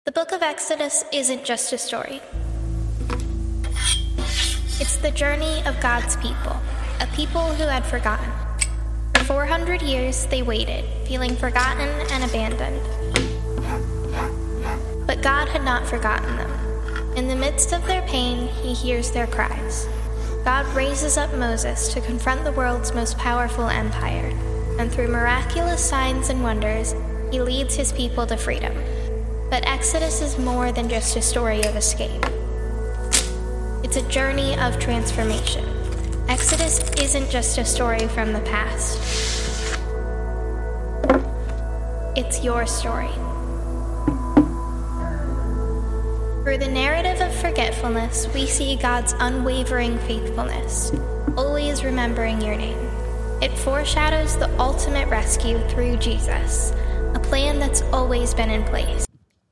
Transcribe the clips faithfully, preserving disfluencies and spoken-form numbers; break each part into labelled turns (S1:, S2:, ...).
S1: The book of Exodus isn't just a story. It's the journey of God's people, a people who had forgotten. For four hundred years, they waited, feeling forgotten and abandoned. But God had not forgotten them. In the midst of their pain, he hears their cries. God raises up Moses to confront the world's most powerful empire, and through miraculous signs and wonders, he leads his people to freedom. But Exodus is more than just a story of escape. It's a journey of transformation. Exodus isn't just a story from the past. It's your story. Through the narrative of forgetfulness, we see God's unwavering faithfulness, always remembering your name. It foreshadows the ultimate rescue through Jesus, a plan that's always been in place.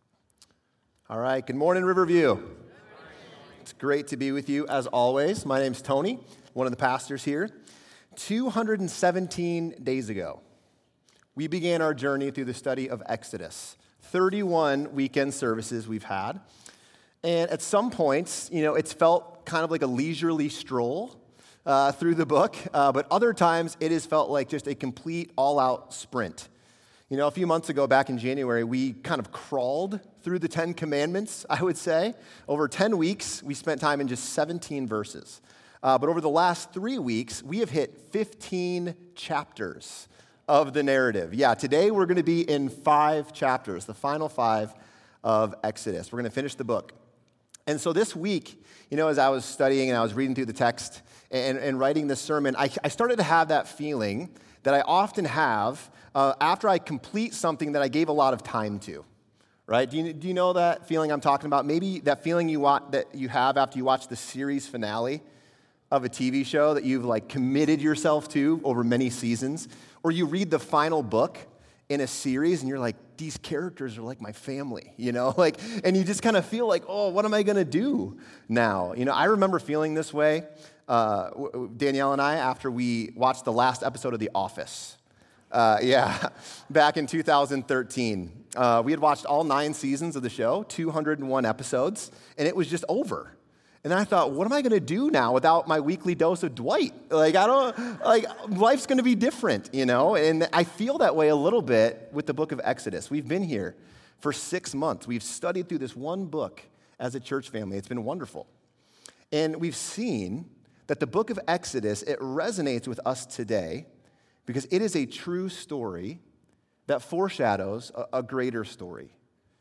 S2: All right, good morning, Riverview. It's great to be with you as always. My name's Tony, one of the pastors here. two hundred seventeen days ago, we began our journey through the study of Exodus. thirty-one weekend services we've had. And at some points, you know, it's felt kind of like a leisurely stroll uh, through the book, uh, but other times it has felt like just a complete all-out sprint. You know, a few months ago, back in January, we kind of crawled through the Ten Commandments, I would say. Over ten weeks, we spent time in just seventeen verses. Uh, but over the last three weeks, we have hit fifteen chapters of the narrative. Yeah, today we're going to be in five chapters, the final five of Exodus. We're going to finish the book. And so this week, you know, as I was studying and I was reading through the text and, and writing this sermon, I, I started to have that feeling that I often have uh, after I complete something that I gave a lot of time to, right? Do you, do you know that feeling I'm talking about? Maybe that feeling you want, that you have after you watch the series finale of a T V show that you've like committed yourself to over many seasons, or you read the final book in a series and you're like, these characters are like my family, you know, like, and you just kind of feel like, oh, what am I going to do now? You know, I remember feeling this way, uh, Danielle and I, after we watched the last episode of The Office. Uh, yeah, back in two thousand thirteen. Uh, we had watched all nine seasons of the show, two hundred one episodes, and it was just over. And then I thought, what am I going to do now without my weekly dose of Dwight? Like, I don't, like, life's going to be different, you know? And I feel that way a little bit with the book of Exodus. We've been here for six months. We've studied through this one book as a church family. It's been wonderful. And we've seen that the book of Exodus, it resonates with us today because it is a true story that foreshadows a, a greater story.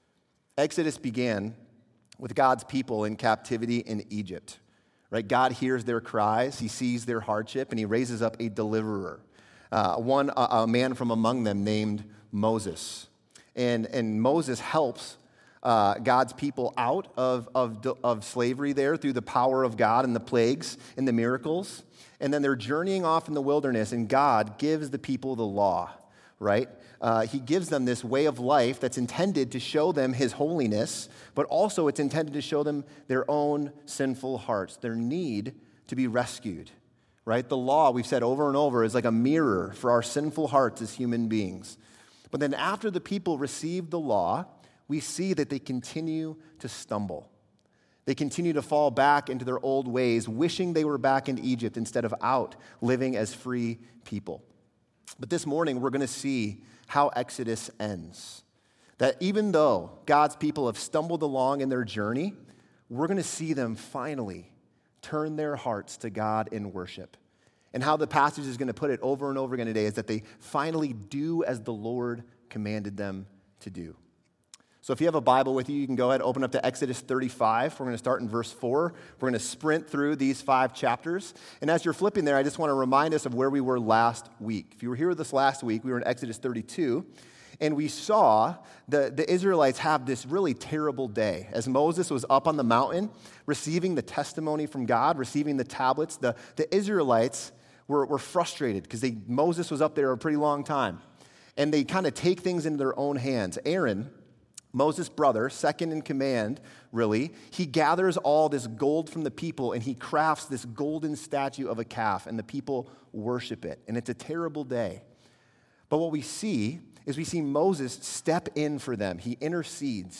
S2: Exodus began with God's people in captivity in Egypt, right? God hears their cries, he sees their hardship, and he raises up a deliverer, uh, one a, a man from among them named Moses. And, and Moses helps uh, God's people out of, of, of slavery there through the power of God and the plagues and the miracles. And then they're journeying off in the wilderness, and God gives the people the law, right? Uh, he gives them this way of life that's intended to show them his holiness, but also it's intended to show them their own sinful hearts, their need to be rescued, right? The law, we've said over and over, is like a mirror for our sinful hearts as human beings. But then after the people receive the law, we see that they continue to stumble. They continue to fall back into their old ways, wishing they were back in Egypt instead of out, living as free people. But this morning, we're going to see how Exodus ends. That even though God's people have stumbled along in their journey, we're going to see them finally turn their hearts to God in worship. And how the passage is going to put it over and over again today is that they finally do as the Lord commanded them to do. So if you have a Bible with you, you can go ahead and open up to Exodus thirty-five. We're going to start in verse four. We're going to sprint through these five chapters. And as you're flipping there, I just want to remind us of where we were last week. If you were here with us last week, we were in Exodus thirty-two, and we saw the, the Israelites have this really terrible day. As Moses was up on the mountain, receiving the testimony from God, receiving the tablets, the, the Israelites were, were frustrated because they Moses was up there a pretty long time. And they kind of take things into their own hands. Aaron, Moses' brother, second in command, really, he gathers all this gold from the people and he crafts this golden statue of a calf, and the people worship it. And it's a terrible day. But what we see is we see Moses step in for them. He intercedes,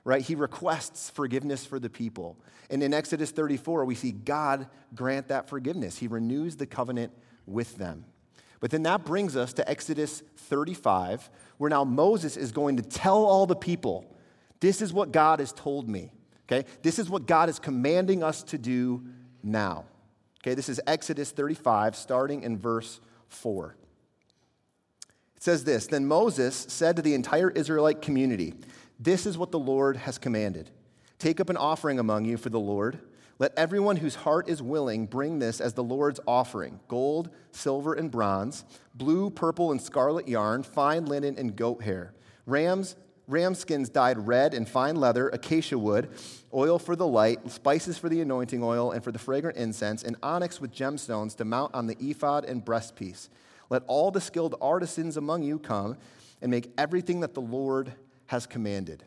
S2: right? He requests forgiveness for the people. And in Exodus thirty-four, we see God grant that forgiveness. He renews the covenant with them. But then that brings us to Exodus thirty-five, where now Moses is going to tell all the people, this is what God has told me, okay? This is what God is commanding us to do now. Okay, this is Exodus thirty-five, starting in verse four. It says this, "Then Moses said to the entire Israelite community, 'This is what the Lord has commanded. Take up an offering among you for the Lord. Let everyone whose heart is willing bring this as the Lord's offering: gold, silver, and bronze, blue, purple, and scarlet yarn, fine linen, and goat hair, rams, ram skins dyed red, and fine leather, acacia wood, oil for the light, spices for the anointing oil and for the fragrant incense, and onyx with gemstones to mount on the ephod and breastpiece. Let all the skilled artisans among you come and make everything that the Lord has commanded.'"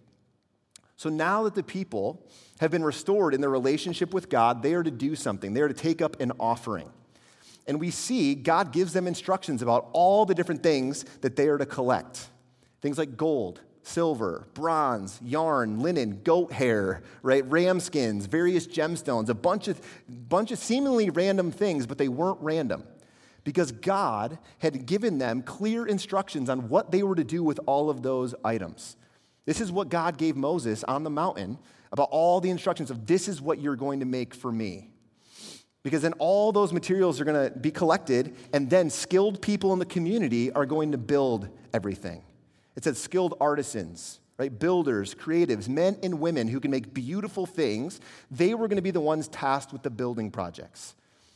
S2: So now that the people have been restored in their relationship with God, they are to do something. They are to take up an offering. And we see God gives them instructions about all the different things that they are to collect. Things like gold, silver, bronze, yarn, linen, goat hair, right? Ram skins, various gemstones, a bunch of, bunch of seemingly random things, but they weren't random because God had given them clear instructions on what they were to do with all of those items. This is what God gave Moses on the mountain about all the instructions of this is what you're going to make for me. Because then all those materials are going to be collected, and then skilled people in the community are going to build everything. It says skilled artisans, right? Builders, creatives, men and women who can make beautiful things. They were going to be the ones tasked with the building projects.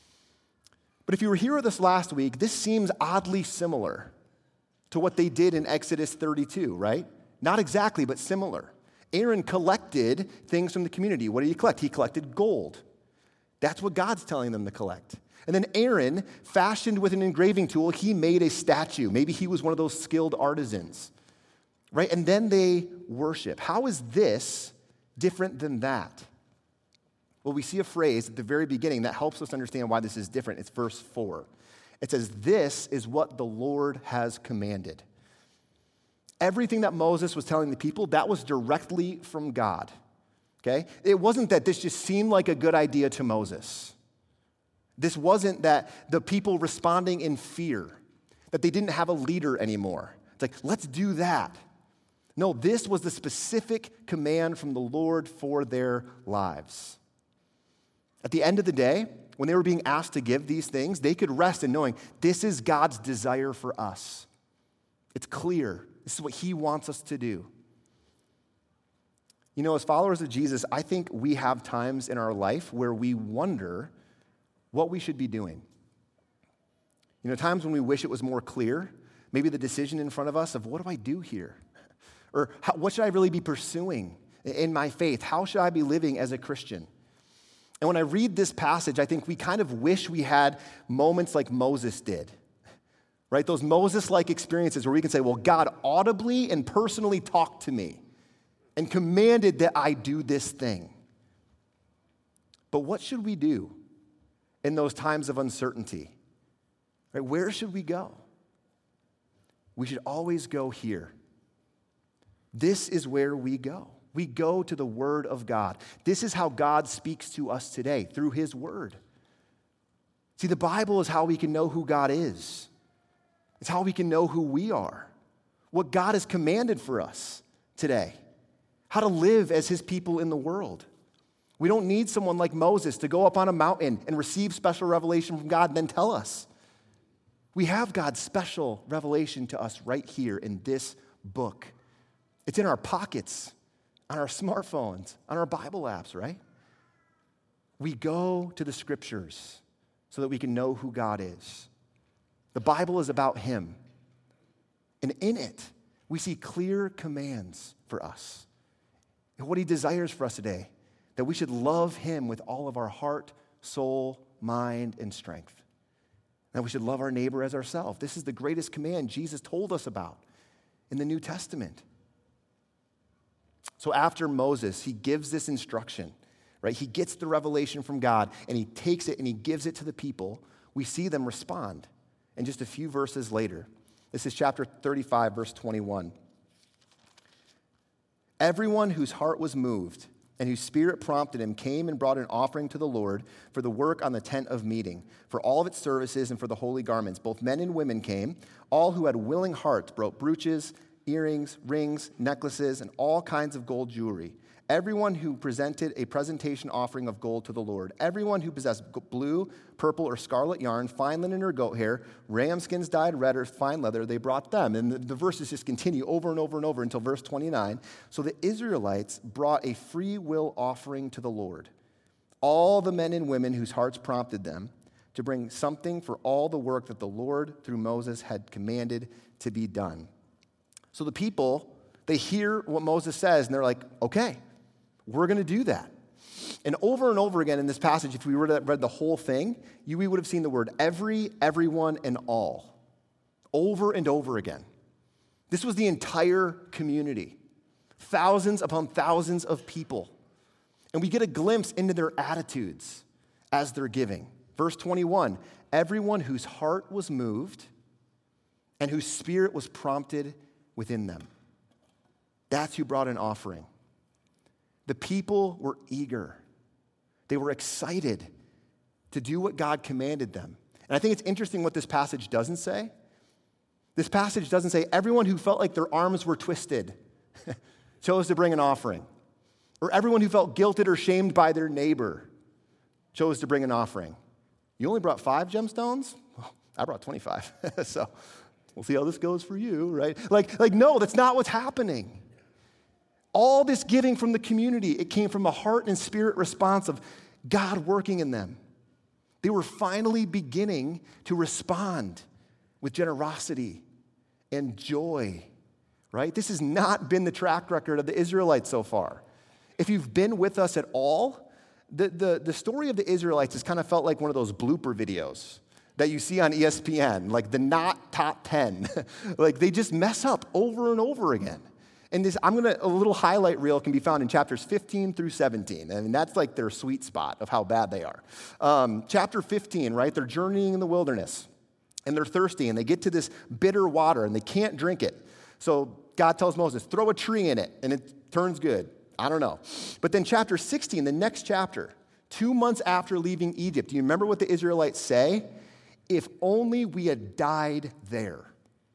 S2: But if you were here with us last week, this seems oddly similar to what they did in Exodus thirty-two, right? Not exactly, but similar. Aaron collected things from the community. What did he collect? He collected gold. That's what God's telling them to collect. And then Aaron fashioned with an engraving tool, he made a statue. Maybe he was one of those skilled artisans, right? And then they worship. How is this different than that? Well, we see a phrase at the very beginning that helps us understand why this is different. It's verse four. It says, "This is what the Lord has commanded." Everything that Moses was telling the people, that was directly from God, okay? It wasn't that this just seemed like a good idea to Moses. This wasn't that the people responding in fear, that they didn't have a leader anymore. It's like, let's do that. No, this was the specific command from the Lord for their lives. At the end of the day, when they were being asked to give these things, they could rest in knowing this is God's desire for us. It's clear. This is what he wants us to do. You know, as followers of Jesus, I think we have times in our life where we wonder what we should be doing. You know, times when we wish it was more clear, maybe the decision in front of us of what do I do here? Or how, what should I really be pursuing in my faith? How should I be living as a Christian? And when I read this passage, I think we kind of wish we had moments like Moses did. Right? Those Moses-like experiences where we can say, well, God audibly and personally talked to me and commanded that I do this thing. But what should we do in those times of uncertainty? Right? Where should we go? We should always go here. This is where we go. We go to the Word of God. This is how God speaks to us today, through His Word. See, the Bible is how we can know who God is. It's how we can know who we are, what God has commanded for us today, how to live as his people in the world. We don't need someone like Moses to go up on a mountain and receive special revelation from God and then tell us. We have God's special revelation to us right here in this book. It's in our pockets, on our smartphones, on our Bible apps, right? We go to the scriptures so that we can know who God is. The Bible is about him. And in it, we see clear commands for us. And what he desires for us today, that we should love him with all of our heart, soul, mind, and strength. That we should love our neighbor as ourselves. This is the greatest command Jesus told us about in the New Testament. So after Moses, he gives this instruction, right? He gets the revelation from God, and he takes it and he gives it to the people. We see them respond. And just a few verses later, this is chapter thirty-five, verse twenty-one. Everyone whose heart was moved and whose spirit prompted him came and brought an offering to the Lord for the work on the tent of meeting, for all of its services and for the holy garments. Both men and women came. All who had willing hearts brought brooches, earrings, rings, necklaces, and all kinds of gold jewelry. Everyone who presented a presentation offering of gold to the Lord, everyone who possessed blue, purple, or scarlet yarn, fine linen or goat hair, ram skins dyed red or fine leather, they brought them. And the, the verses just continue over and over and over until verse twenty-nine. So the Israelites brought a free will offering to the Lord. All the men and women whose hearts prompted them to bring something for all the work that the Lord, through Moses, had commanded to be done. So the people, they hear what Moses says, and they're like, okay, we're going to do that. And over and over again in this passage, if we were to read the whole thing, you, we would have seen the word every, everyone, and all. Over and over again. This was the entire community. Thousands upon thousands of people. And we get a glimpse into their attitudes as they're giving. Verse twenty-one, everyone whose heart was moved and whose spirit was prompted within them. That's who brought an offering. The people were eager. They were excited to do what God commanded them. And I think it's interesting what this passage doesn't say. This passage doesn't say everyone who felt like their arms were twisted chose to bring an offering. Or everyone who felt guilted or shamed by their neighbor chose to bring an offering. You only brought five gemstones? Well, I brought twenty-five. So we'll see how this goes for you, right? Like, like, no, that's not what's happening. All this giving from the community, it came from a heart and spirit response of God working in them. They were finally beginning to respond with generosity and joy, right? This has not been the track record of the Israelites so far. If you've been with us at all, the, the, the story of the Israelites has kind of felt like one of those blooper videos that you see on E S P N, like the not top ten. Like they just mess up over and over again. And this, I'm gonna, a little highlight reel can be found in chapters fifteen through seventeen. I mean, that's like their sweet spot of how bad they are. Um, chapter fifteen, right? They're journeying in the wilderness and they're thirsty and they get to this bitter water and they can't drink it. So God tells Moses, throw a tree in it and it turns good. I don't know. But then chapter sixteen, the next chapter, two months after leaving Egypt, do you remember what the Israelites say? If only we had died there.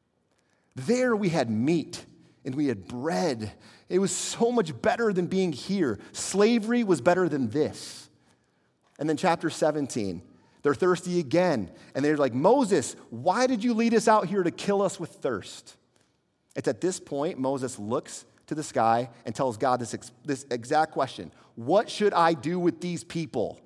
S2: There we had meat. And we had bread. It was so much better than being here. Slavery was better than this. And then chapter seventeen, they're thirsty again. And they're like, Moses, why did you lead us out here to kill us with thirst? It's at this point, Moses looks to the sky and tells God this, ex- this exact question. What should I do with these people?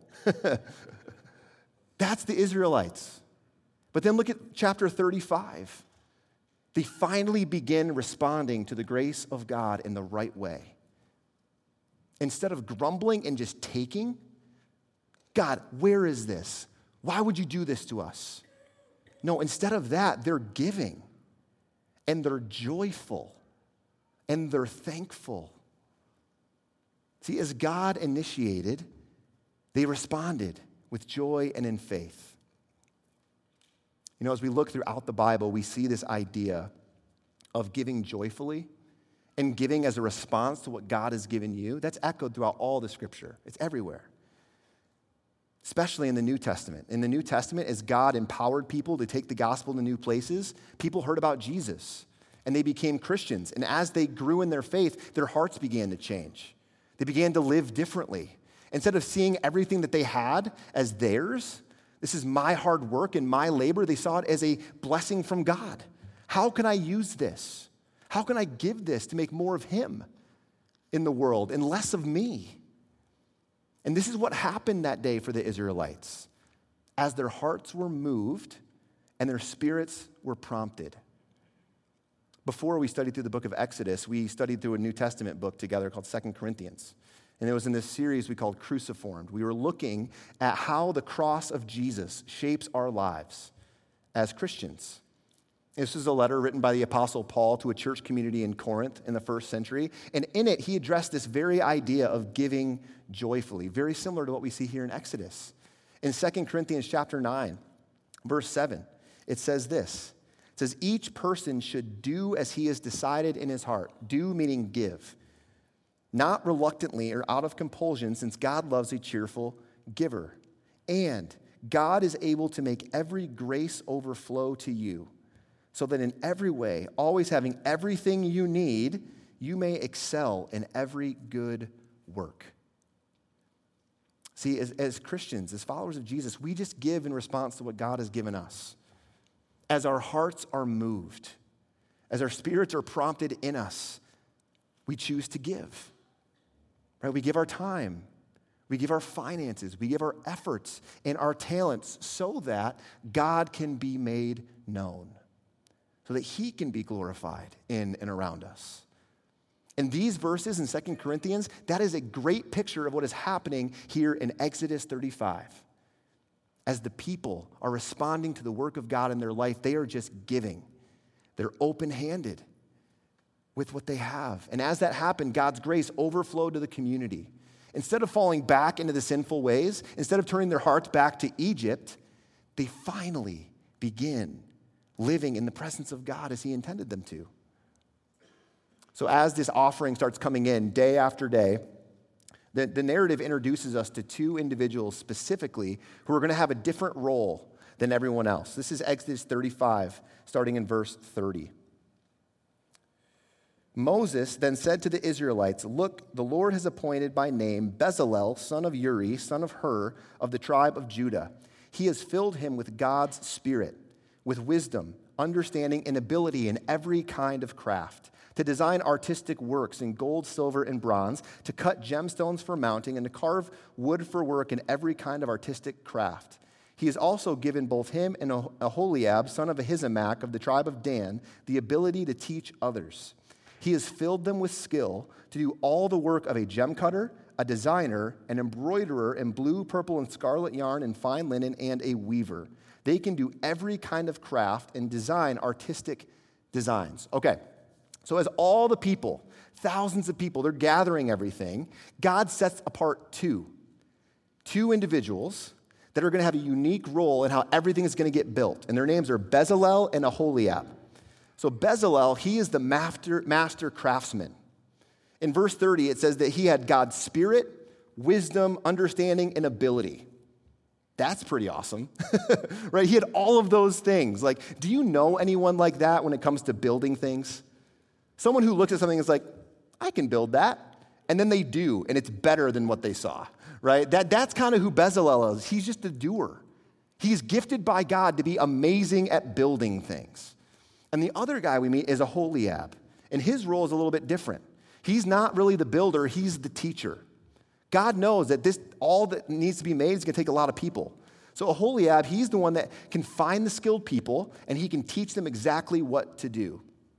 S2: That's the Israelites. But then look at chapter thirty-five. They finally begin responding to the grace of God in the right way. Instead of grumbling and just taking, God, where is this? Why would you do this to us? No, instead of that, they're giving, and they're joyful, and they're thankful. See, as God initiated, they responded with joy and in faith. You know, as we look throughout the Bible, we see this idea of giving joyfully and giving as a response to what God has given you. That's echoed throughout all the Scripture. It's everywhere, especially in the New Testament. In the New Testament, as God empowered people to take the gospel to new places, people heard about Jesus, and they became Christians. And as they grew in their faith, their hearts began to change. They began to live differently. Instead of seeing everything that they had as theirs, this is my hard work and my labor, they saw it as a blessing from God. How can I use this? How can I give this to make more of Him in the world and less of me? And this is what happened that day for the Israelites as their hearts were moved and their spirits were prompted. Before we studied through the book of Exodus, we studied through a New Testament book together called Second Corinthians. And it was in this series we called Cruciformed. We were looking at how the cross of Jesus shapes our lives as Christians. This is a letter written by the Apostle Paul to a church community in Corinth in the first century. And in it, he addressed this very idea of giving joyfully, very similar to what we see here in Exodus. In Second Corinthians chapter nine, verse seven, it says this. It says, each person should do as he has decided in his heart. Do meaning give. not reluctantly or out of compulsion, since God loves a cheerful giver. And God is able to make every grace overflow to you, so that in every way, always having everything you need, you may excel in every good work. See, as, as Christians, as followers of Jesus, we just give in response to what God has given us. As our hearts are moved, as our spirits are prompted in us, we choose to give. Right? We give our time. We give our finances. We give our efforts and our talents so that God can be made known, so that he can be glorified in and around us. In these verses in Second Corinthians, that is a great picture of what is happening here in Exodus thirty-five. As the people are responding to the work of God in their life, they are just giving. They're open-handed with what they have. And as that happened, God's grace overflowed to the community. Instead of falling back into the sinful ways, instead of turning their hearts back to Egypt, they finally begin living in the presence of God as he intended them to. So as this offering starts coming in day after day, the, the narrative introduces us to two individuals specifically who are going to have a different role than everyone else. This is Exodus thirty-five, starting in verse thirty. Moses then said to the Israelites, "Look, the Lord has appointed by name Bezalel, son of Uri, son of Hur, of the tribe of Judah. He has filled him with God's Spirit, with wisdom, understanding, and ability in every kind of craft, to design artistic works in gold, silver, and bronze, to cut gemstones for mounting, and to carve wood for work in every kind of artistic craft. He has also given both him and Aholiab, son of Ahisamach, of the tribe of Dan, the ability to teach others. He has filled them with skill to do all the work of a gem cutter, a designer, an embroiderer in blue, purple, and scarlet yarn and fine linen, and a weaver. They can do every kind of craft and design artistic designs." Okay, so as all the people, thousands of people, they're gathering everything, God sets apart two, two individuals that are going to have a unique role in how everything is going to get built. And their names are Bezalel and Aholiab. So Bezalel, he is the master, master craftsman. In verse thirty, it says that he had God's spirit, wisdom, understanding, and ability. That's pretty awesome, right? He had all of those things. Like, do you know anyone like that when it comes to building things? Someone who looks at something and is like, I can build that. And then they do, and it's better than what they saw, right? That, that's kind of who Bezalel is. He's just a doer. He's gifted by God to be amazing at building things. And the other guy we meet is Aholiab, and his role is a little bit different. He's not really the builder, he's the teacher. God knows that this all that needs to be made is going to take a lot of people. So Aholiab, he's the one that can find the skilled people, and he can teach them exactly what to do.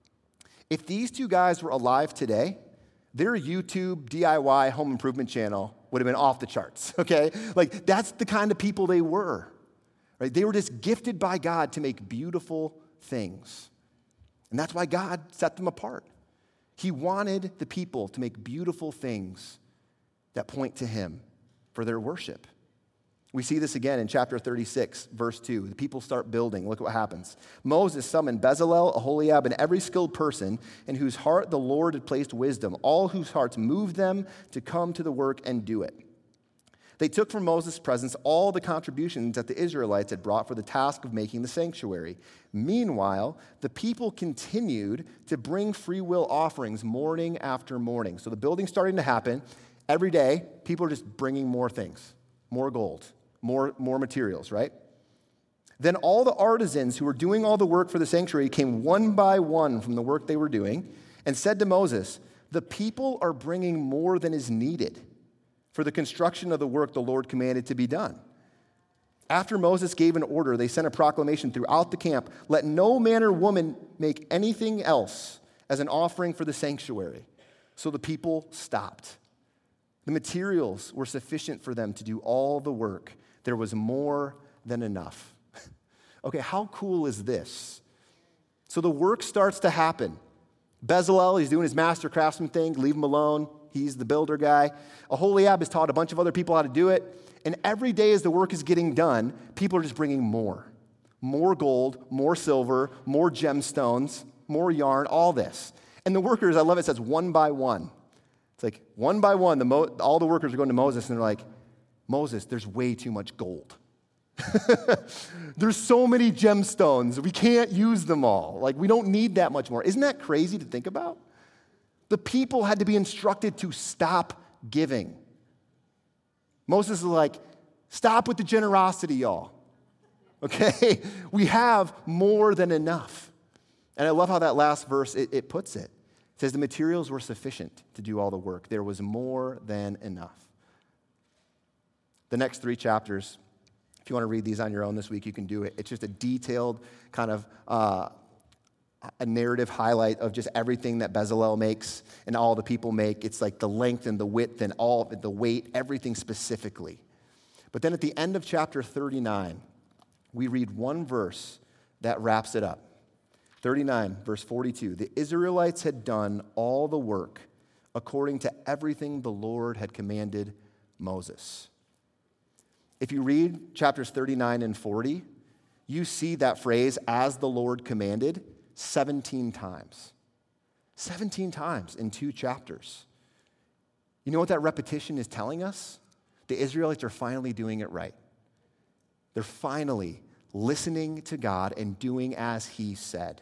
S2: If these two guys were alive today, their YouTube D I Y home improvement channel would have been off the charts, okay? Like, that's the kind of people they were, right? They were just gifted by God to make beautiful things. And that's why God set them apart. He wanted the people to make beautiful things that point to him for their worship. We see this again in chapter thirty-six, verse two. The people start building. Look what happens. Moses summoned Bezalel, Aholiab, and every skilled person in whose heart the Lord had placed wisdom, all whose hearts moved them to come to the work and do it. They took from Moses' presence all the contributions that the Israelites had brought for the task of making the sanctuary. Meanwhile, the people continued to bring free will offerings morning after morning. So the building's starting to happen. Every day, people are just bringing more things, more gold, more, more materials, right? Then all the artisans who were doing all the work for the sanctuary came one by one from the work they were doing and said to Moses, "The people are bringing more than is needed for the construction of the work the Lord commanded to be done." After Moses gave an order, they sent a proclamation throughout the camp, "Let no man or woman make anything else as an offering for the sanctuary." So the people stopped. The materials were sufficient for them to do all the work. There was more than enough. Okay, how cool is this? So the work starts to happen. Bezalel, he's doing his master craftsman thing. Leave him alone. He's the builder guy. Aholiab has taught a bunch of other people how to do it. And every day as the work is getting done, people are just bringing more. More gold, more silver, more gemstones, more yarn, all this. And the workers, I love it, says one by one. It's It's like one by one, the Mo- all the workers are going to Moses, and they're like, Moses, there's way too much gold. There's so many gemstones. We can't use them all. Like, we don't need that much more. Isn't that crazy to think about? The people had to be instructed to stop giving. Moses is like, stop with the generosity, y'all. Okay? We have more than enough. And I love how that last verse, it, it puts it. It says the materials were sufficient to do all the work. There was more than enough. The next three chapters, if you want to read these on your own this week, you can do it. It's just a detailed kind of uh, a narrative highlight of just everything that Bezalel makes and all the people make. It's like the length and the width and all the weight, everything specifically. But then at the end of chapter thirty-nine, we read one verse that wraps it up. thirty-nine, verse forty-two. The Israelites had done all the work according to everything the Lord had commanded Moses. If you read chapters thirty-nine and forty, you see that phrase, as the Lord commanded, seventeen times. seventeen times in two chapters. You know what that repetition is telling us? The Israelites are finally doing it right. They're finally listening to God and doing as he said.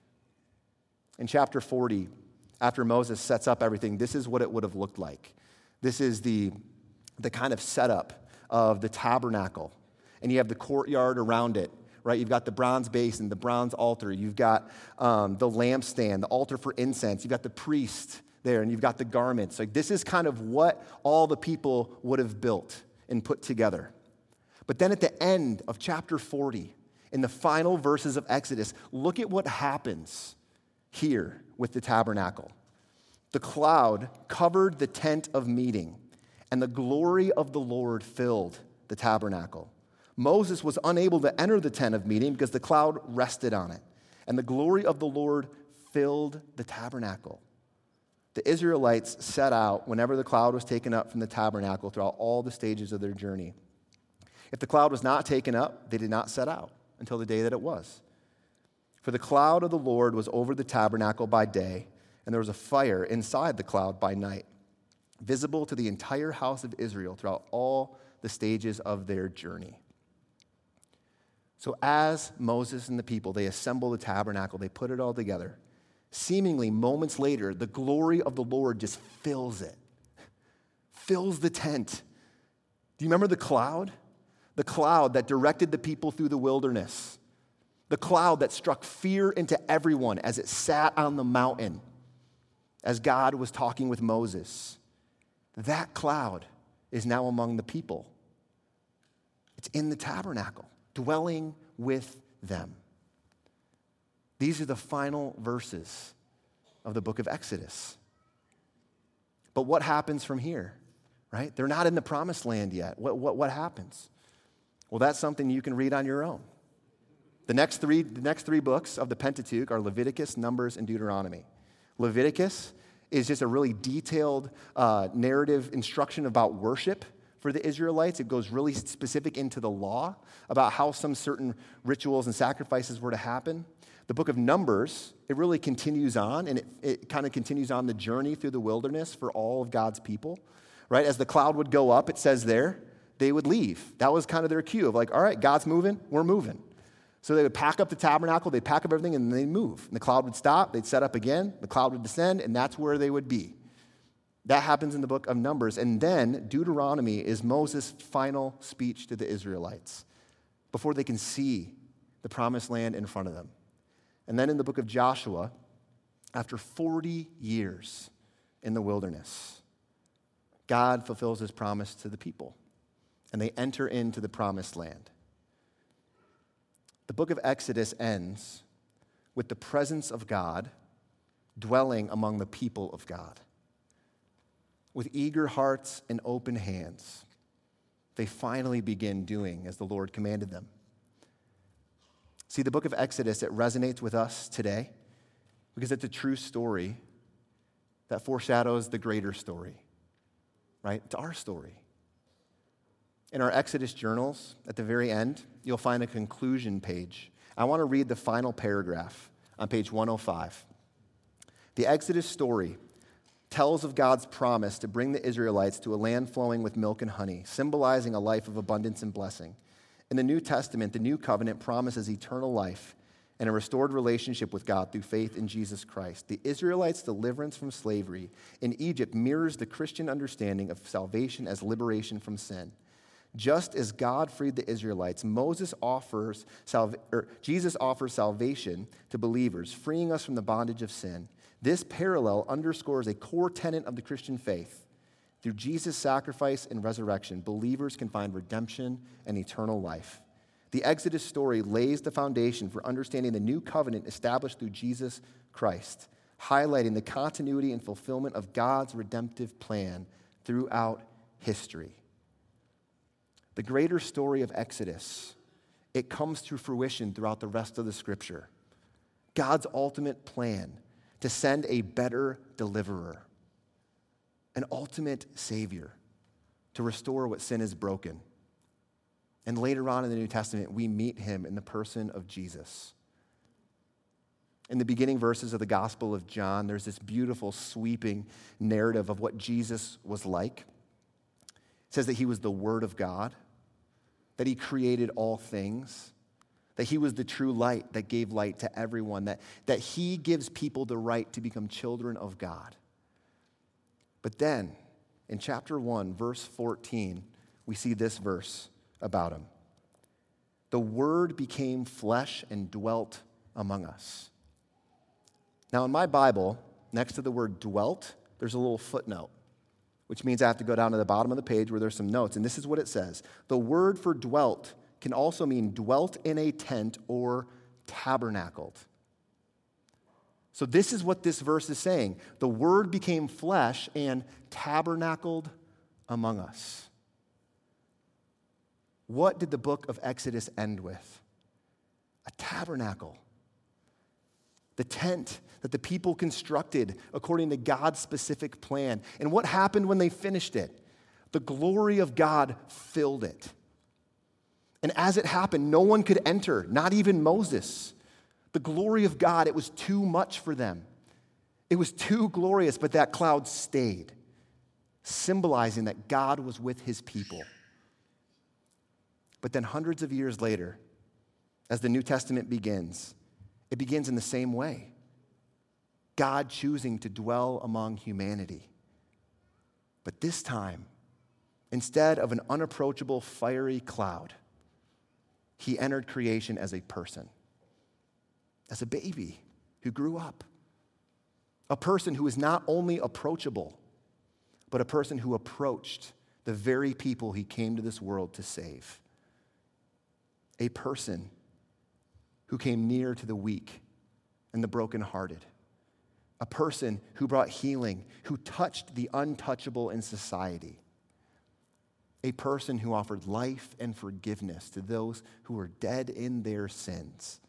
S2: In chapter forty, after Moses sets up everything, this is what it would have looked like. This is the, the kind of setup of the tabernacle. And you have the courtyard around it, right? You've got the bronze basin, the bronze altar. You've got um, the lampstand, the altar for incense. You've got the priest there, and you've got the garments. Like, this is kind of what all the people would have built and put together. But then at the end of chapter forty, in the final verses of Exodus, look at what happens here with the tabernacle. The cloud covered the tent of meeting, and the glory of the Lord filled the tabernacle. Moses was unable to enter the tent of meeting because the cloud rested on it, and the glory of the Lord filled the tabernacle. The Israelites set out whenever the cloud was taken up from the tabernacle throughout all the stages of their journey. If the cloud was not taken up, they did not set out until the day that it was. For the cloud of the Lord was over the tabernacle by day, and there was a fire inside the cloud by night, visible to the entire house of Israel throughout all the stages of their journey. So as Moses and the people, they assemble the tabernacle, they put it all together. Seemingly moments later, the glory of the Lord just fills it, fills the tent. Do you remember the cloud? The cloud that directed the people through the wilderness. The cloud that struck fear into everyone as it sat on the mountain as God was talking with Moses. That cloud is now among the people. It's in the tabernacle, dwelling with them. These are the final verses of the book of Exodus. But what happens from here, right? They're not in the promised land yet. What, what, what happens? Well, that's something you can read on your own. The next three, the next three books of the Pentateuch are Leviticus, Numbers, and Deuteronomy. Leviticus is just a really detailed uh, narrative instruction about worship for the Israelites. It goes really specific into the law about how some certain rituals and sacrifices were to happen. The book of Numbers, it really continues on, and it, it kind of continues on the journey through the wilderness for all of God's people, right? As the cloud would go up, it says there, they would leave. That was kind of their cue of like, all right, God's moving, we're moving. So they would pack up the tabernacle, they'd pack up everything, and then they'd move. And the cloud would stop, they'd set up again, the cloud would descend, and that's where they would be. That happens in the book of Numbers. And then Deuteronomy is Moses' final speech to the Israelites before they can see the promised land in front of them. And then in the book of Joshua, after forty years in the wilderness, God fulfills his promise to the people, and they enter into the promised land. The book of Exodus ends with the presence of God dwelling among the people of God. With eager hearts and open hands, they finally begin doing as the Lord commanded them. See, the book of Exodus, it resonates with us today because it's a true story that foreshadows the greater story, right? It's our story. In our Exodus journals, at the very end, you'll find a conclusion page. I want to read the final paragraph on page one oh five. The Exodus story tells of God's promise to bring the Israelites to a land flowing with milk and honey, symbolizing a life of abundance and blessing. In the New Testament, the new covenant promises eternal life and a restored relationship with God through faith in Jesus Christ. The Israelites' deliverance from slavery in Egypt mirrors the Christian understanding of salvation as liberation from sin. Just as God freed the Israelites, Moses offers salva- or Jesus offers salvation to believers, freeing us from the bondage of sin. This parallel underscores a core tenet of the Christian faith. Through Jesus' sacrifice and resurrection, believers can find redemption and eternal life. The Exodus story lays the foundation for understanding the new covenant established through Jesus Christ, highlighting the continuity and fulfillment of God's redemptive plan throughout history. The greater story of Exodus, it comes to fruition throughout the rest of the scripture. God's ultimate plan to send a better deliverer, an ultimate savior to restore what sin has broken. And later on in the New Testament, we meet him in the person of Jesus. In the beginning verses of the Gospel of John, there's this beautiful, sweeping narrative of what Jesus was like. It says that he was the Word of God, that he created all things, that he was the true light that gave light to everyone, that, that he gives people the right to become children of God. But then, in chapter one, verse fourteen, we see this verse about him. The Word became flesh and dwelt among us. Now, in my Bible, next to the word dwelt, there's a little footnote, which means I have to go down to the bottom of the page where there's some notes. And this is what it says. The word for dwelt can also mean dwelt in a tent or tabernacled. So this is what this verse is saying. The Word became flesh and tabernacled among us. What did the book of Exodus end with? A tabernacle. The tent that the people constructed according to God's specific plan. And what happened when they finished it? The glory of God filled it. And as it happened, no one could enter, not even Moses. The glory of God, it was too much for them. It was too glorious, but that cloud stayed, symbolizing that God was with his people. But then hundreds of years later, as the New Testament begins, it begins in the same way. God choosing to dwell among humanity. But this time, instead of an unapproachable fiery cloud, he entered creation as a person, as a baby who grew up. A person who is not only approachable, but a person who approached the very people he came to this world to save. A person who came near to the weak and the brokenhearted. A person who brought healing, who touched the untouchable in society. A person who offered life and forgiveness to those who were dead in their sins.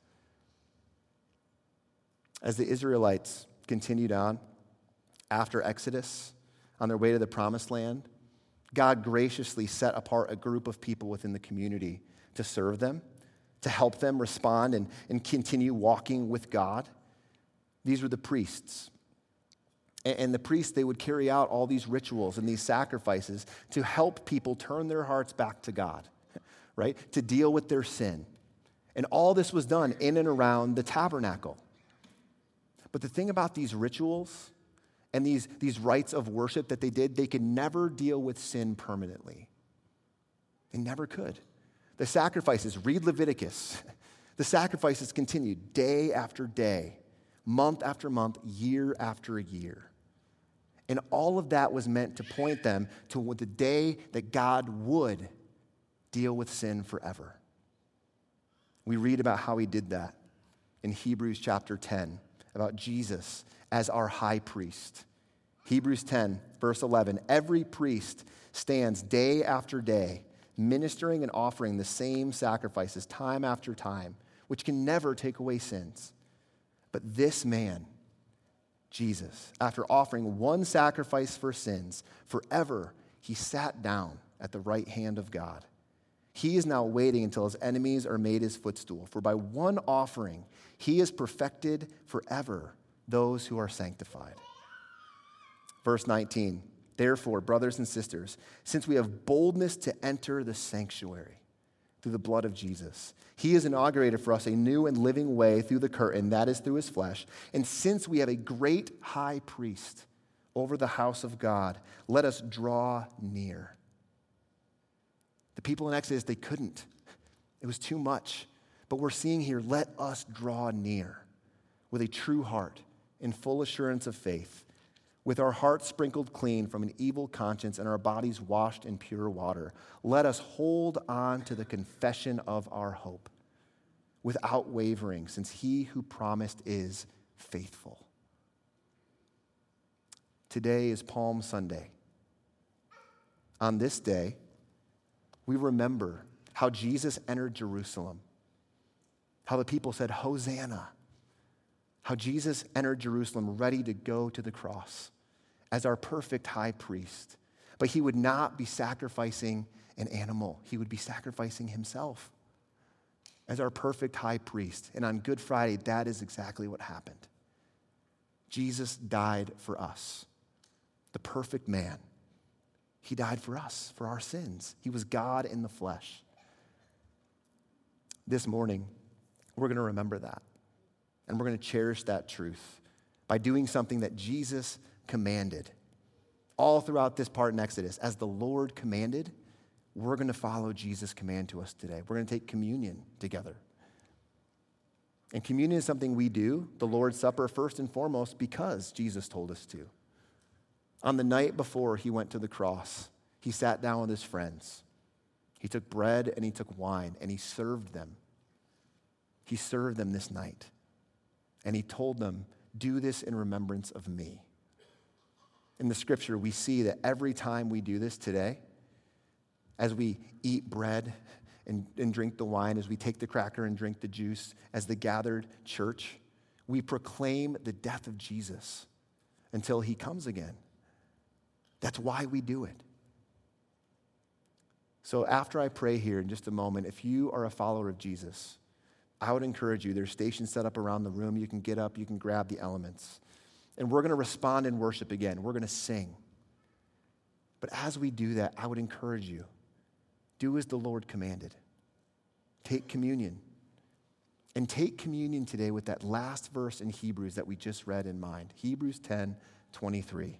S2: As the Israelites continued on after Exodus, on their way to the Promised Land, God graciously set apart a group of people within the community to serve them, to help them respond and, and continue walking with God. These were the priests. And, and the priests, they would carry out all these rituals and these sacrifices to help people turn their hearts back to God, right? To deal with their sin. And all this was done in and around the tabernacle. But the thing about these rituals and these, these rites of worship that they did, they could never deal with sin permanently. They never could. The sacrifices, read Leviticus, the sacrifices continued day after day, month after month, year after year. And all of that was meant to point them to the day that God would deal with sin forever. We read about how he did that in Hebrews chapter ten, about Jesus as our high priest. Hebrews ten, verse eleven, every priest stands day after day, ministering and offering the same sacrifices time after time, which can never take away sins. But this man, Jesus, after offering one sacrifice for sins, forever he sat down at the right hand of God. He is now waiting until his enemies are made his footstool. For by one offering, he has perfected forever those who are sanctified. Verse nineteen, therefore, brothers and sisters, since we have boldness to enter the sanctuary through the blood of Jesus, he has inaugurated for us a new and living way through the curtain, that is through his flesh. And since we have a great high priest over the house of God, let us draw near. The people in Exodus, they couldn't. It was too much. But we're seeing here, let us draw near with a true heart in full assurance of faith, with our hearts sprinkled clean from an evil conscience and our bodies washed in pure water. Let us hold on to the confession of our hope without wavering, since he who promised is faithful. Today is Palm Sunday. On this day, we remember how Jesus entered Jerusalem, how the people said, Hosanna, how Jesus entered Jerusalem ready to go to the cross as our perfect high priest. But he would not be sacrificing an animal. He would be sacrificing himself as our perfect high priest. And on Good Friday, that is exactly what happened. Jesus died for us, the perfect man. He died for us, for our sins. He was God in the flesh. This morning, we're going to remember that. And we're going to cherish that truth by doing something that Jesus commanded. All throughout this part in Exodus, as the Lord commanded, we're going to follow Jesus' command to us today. We're going to take communion together. And communion is something we do, the Lord's Supper, first and foremost, because Jesus told us to. On the night before he went to the cross, he sat down with his friends. He took bread and he took wine and he served them. He served them this night. And he told them, do this in remembrance of me. In the scripture, we see that every time we do this today, as we eat bread and, and drink the wine, as we take the cracker and drink the juice, as the gathered church, we proclaim the death of Jesus until he comes again. That's why we do it. So after I pray here in just a moment, if you are a follower of Jesus, I would encourage you, there's stations set up around the room. You can get up, you can grab the elements. And we're going to respond in worship again. We're going to sing. But as we do that, I would encourage you, do as the Lord commanded. Take communion. And take communion today with that last verse in Hebrews that we just read in mind. Hebrews ten twenty-three.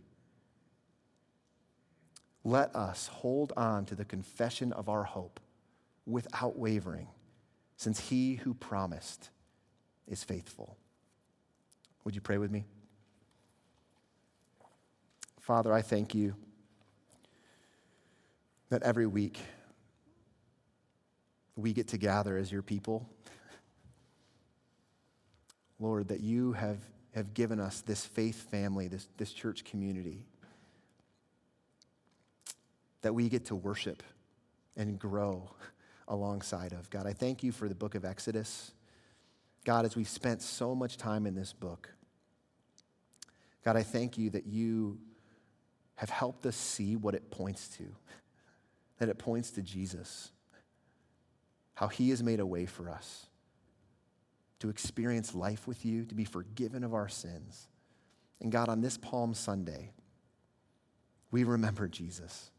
S2: Let us hold on to the confession of our hope without wavering, since he who promised is faithful. Would you pray with me? Father, I thank you that every week we get to gather as your people. Lord, that you have, have given us this faith family, this, this church community, that we get to worship and grow alongside of. God, I thank you for the book of Exodus. God, as we've spent so much time in this book, God, I thank you that you have helped us see what it points to, that it points to Jesus, how he has made a way for us to experience life with you, to be forgiven of our sins. And God, on this Palm Sunday, we remember Jesus.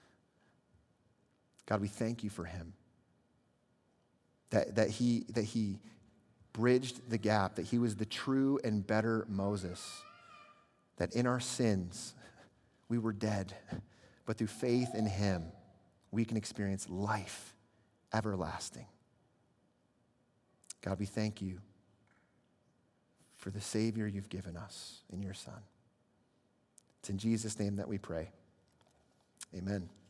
S2: God, we thank you for him. That, that, he, that he bridged the gap, that he was the true and better Moses. That in our sins, we were dead, but through faith in him, we can experience life everlasting. God, we thank you for the Savior you've given us in your Son. It's in Jesus' name that we pray. Amen.